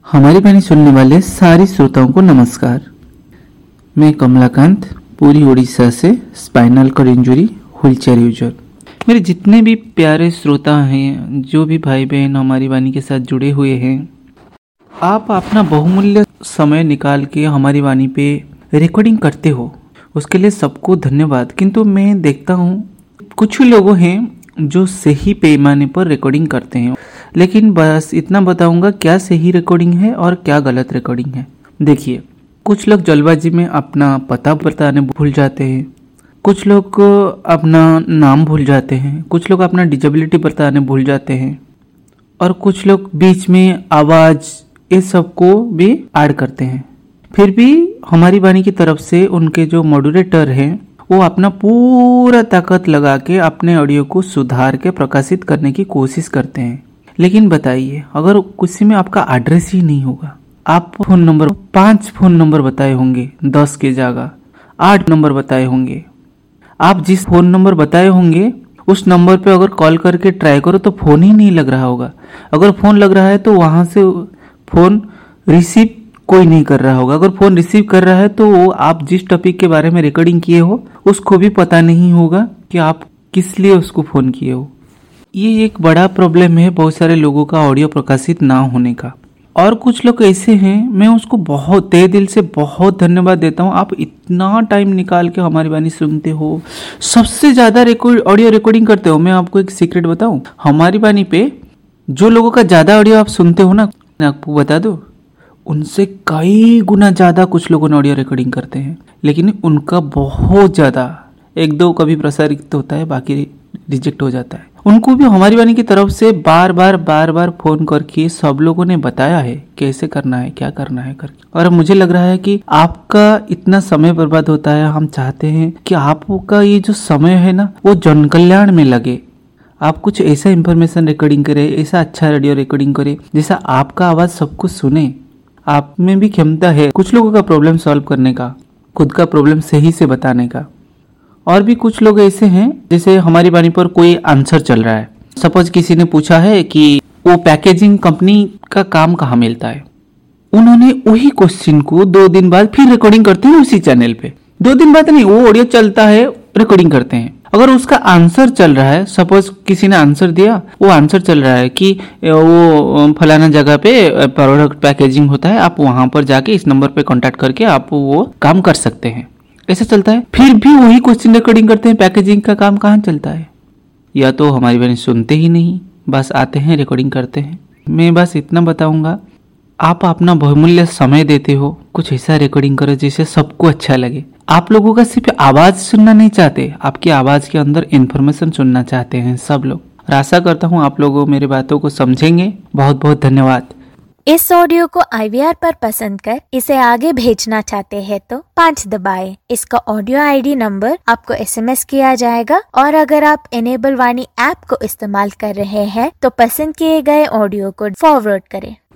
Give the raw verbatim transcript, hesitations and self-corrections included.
हमारी वाणी सुनने वाले सारे श्रोताओं को नमस्कार। मैं कमलाकांत, पूरी उड़ीसा से, spinal cord injury, wheelchair user. मेरे जितने भी प्यारे श्रोता हैं, जो भी भाई बहन हमारी वाणी के साथ जुड़े हुए हैं, आप अपना बहुमूल्य समय निकाल के हमारी वाणी पे रिकॉर्डिंग करते हो, उसके लिए सबको धन्यवाद। किंतु मैं देखता हूँ कुछ लोगों हैं जो सही पैमाने पर रिकॉर्डिंग करते हैं, लेकिन बस इतना बताऊंगा क्या सही रिकॉर्डिंग है और क्या गलत रिकॉर्डिंग है। देखिए, कुछ लोग जल्दबाजी में अपना पता बताने भूल जाते हैं, कुछ लोग अपना नाम भूल जाते हैं, कुछ लोग अपना डिजेबिलिटी बताने भूल जाते हैं, और कुछ लोग बीच में आवाज़ ये सब को भी ऐड करते हैं। फिर भी हमारी वाणी की तरफ से उनके जो मॉड्यूरेटर हैं वो अपना पूरा ताकत लगा के अपने ऑडियो को सुधार के प्रकाशित करने की कोशिश करते हैं। लेकिन बताइए, अगर किसी में आपका एड्रेस ही नहीं होगा, आप फोन नंबर पांच फोन नंबर बताए होंगे, दस के जगह आठ नंबर बताए होंगे, आप जिस फोन नंबर बताए होंगे उस नंबर पे अगर कॉल करके ट्राई करो तो फोन ही नहीं लग रहा होगा। अगर फोन लग रहा है तो वहां से फोन रिसीव कोई नहीं कर रहा होगा। अगर फोन रिसीव कर रहा है तो वो आप जिस टॉपिक के बारे में रिकॉर्डिंग किए हो उसको भी पता नहीं होगा कि आप किस लिए उसको फोन किए हो। ये एक बड़ा प्रॉब्लम है बहुत सारे लोगों का ऑडियो प्रकाशित ना होने का। और कुछ लोग ऐसे हैं, मैं उसको बहुत तहे दिल से बहुत धन्यवाद देता हूँ, आप इतना टाइम निकाल के हमारी वाणी सुनते हो, सबसे ज्यादा रिकॉर्ड ऑडियो रिकॉर्डिंग करते हो। मैं आपको एक सीक्रेट बताऊं, हमारी वाणी पे जो लोगों का ज्यादा ऑडियो आप सुनते हो ना, आपको बता दो, उनसे कई गुना ज्यादा कुछ लोगों ने ऑडियो रिकॉर्डिंग करते हैं, लेकिन उनका बहुत ज्यादा, एक दो कभी प्रसारित होता है, बाकी रिजेक्ट हो जाता है। उनको भी हमारी वाणी की तरफ से बार बार बार बार फोन करके सब लोगों ने बताया है कैसे करना है, क्या करना है करके। और अब मुझे लग रहा है कि आपका इतना समय बर्बाद होता है, हम चाहते हैं कि आपका ये जो समय है ना वो जन कल्याण में लगे। आप कुछ ऐसा इंफॉर्मेशन रिकॉर्डिंग करे, ऐसा अच्छा रेडियो रिकॉर्डिंग करे जिससे आपका आवाज सबको सुने। आप में भी क्षमता है कुछ लोगों का प्रॉब्लम सॉल्व करने का, खुद का प्रॉब्लम सही से बताने का। और भी कुछ लोग ऐसे हैं, जैसे हमारी वाणी पर कोई आंसर चल रहा है, सपोज किसी ने पूछा है कि वो पैकेजिंग कंपनी का काम कहाँ मिलता है, उन्होंने वही क्वेश्चन को दो दिन बाद फिर रिकॉर्डिंग करते हैं उसी चैनल पे। दो दिन बाद नहीं, वो ऑडियो चलता है, रिकॉर्डिंग करते हैं। अगर उसका आंसर चल रहा है, सपोज किसी ने आंसर दिया, वो आंसर चल रहा है कि वो फलाना जगह पे प्रोडक्ट पैकेजिंग होता है, आप वहां पर जाके इस नंबर पे कांटेक्ट करके आप वो काम कर सकते हैं, ऐसा चलता है। फिर भी वही क्वेश्चन रिकॉर्डिंग करते हैं, पैकेजिंग का काम कहाँ चलता है? या तो हमारी वाणी सुनते ही नहीं, बस आते हैं रिकॉर्डिंग करते हैं। मैं बस इतना बताऊंगा, आप अपना बहुमूल्य समय देते हो, कुछ ऐसा रिकॉर्डिंग करो जिससे सबको अच्छा लगे। आप लोगों का सिर्फ आवाज सुनना नहीं चाहते, आपकी आवाज के अंदर इन्फॉर्मेशन सुनना चाहते हैं सब लोग। और आशा करता हूँ आप लोगों मेरी बातों को समझेंगे। बहुत बहुत धन्यवाद। इस ऑडियो को आई वी आर पर पसंद कर इसे आगे भेजना चाहते हैं तो पाँच दबाएं। इसका ऑडियो आई डी नंबर आपको एस एम एस किया जाएगा। और अगर आप इनेबल वाणी ऐप को इस्तेमाल कर रहे हैं तो पसंद किए गए ऑडियो को फॉरवर्ड करें।